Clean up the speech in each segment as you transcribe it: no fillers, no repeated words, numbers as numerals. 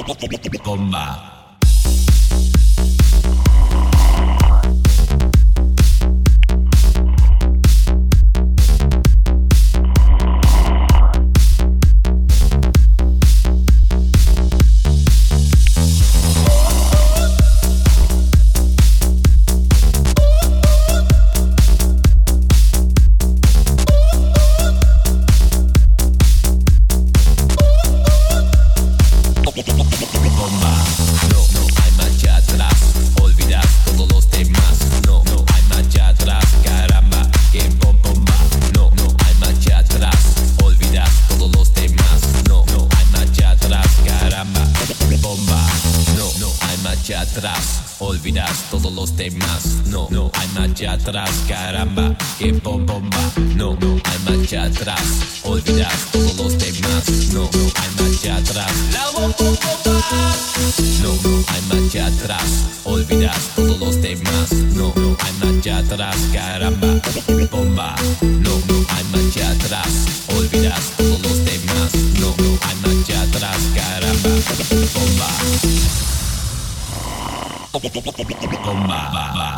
Bomba. Olvidas todos los demás, no, no hay marcha atrás, caramba, que bomba, no, no hay marcha atrás, olvidas todos los demás, no, no hay marcha atrás, la bomba, no, no hay marcha atrás, olvidas todos los demás, no, no hay marcha atrás, caramba, bomba, no, no hay marcha atrás, olvidas todos los demás, no, no hay marcha atrás, caramba, bomba. Bomba.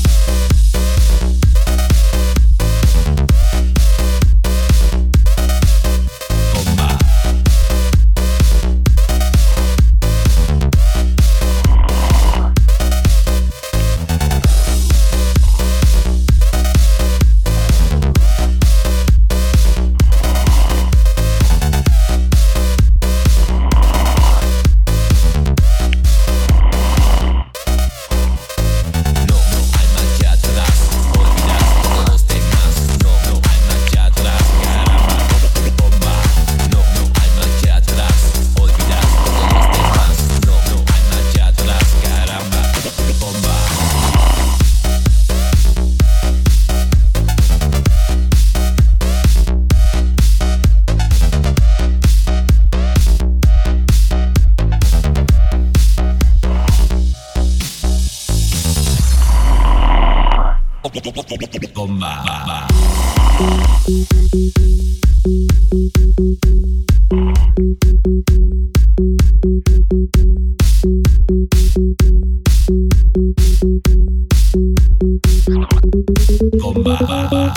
Bomba. Bomba.